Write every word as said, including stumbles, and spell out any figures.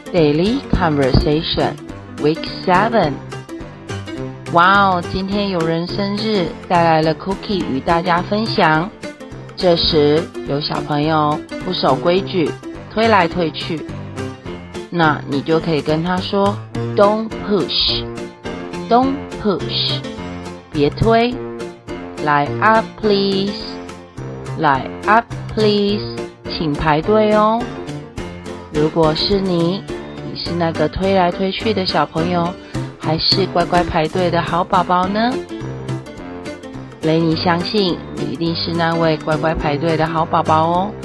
Daily Conversation Week seven。 哇哦，今天有人生日，带来了 cookie 与大家分享。这时有小朋友不守规矩，推来推去，那你就可以跟他说 Don't push Don't push， 别推。 Line up please Line up please， 请排队哦。如果是你，你是那个推来推去的小朋友，还是乖乖排队的好宝宝呢？雷尼相信你一定是那位乖乖排队的好宝宝哦。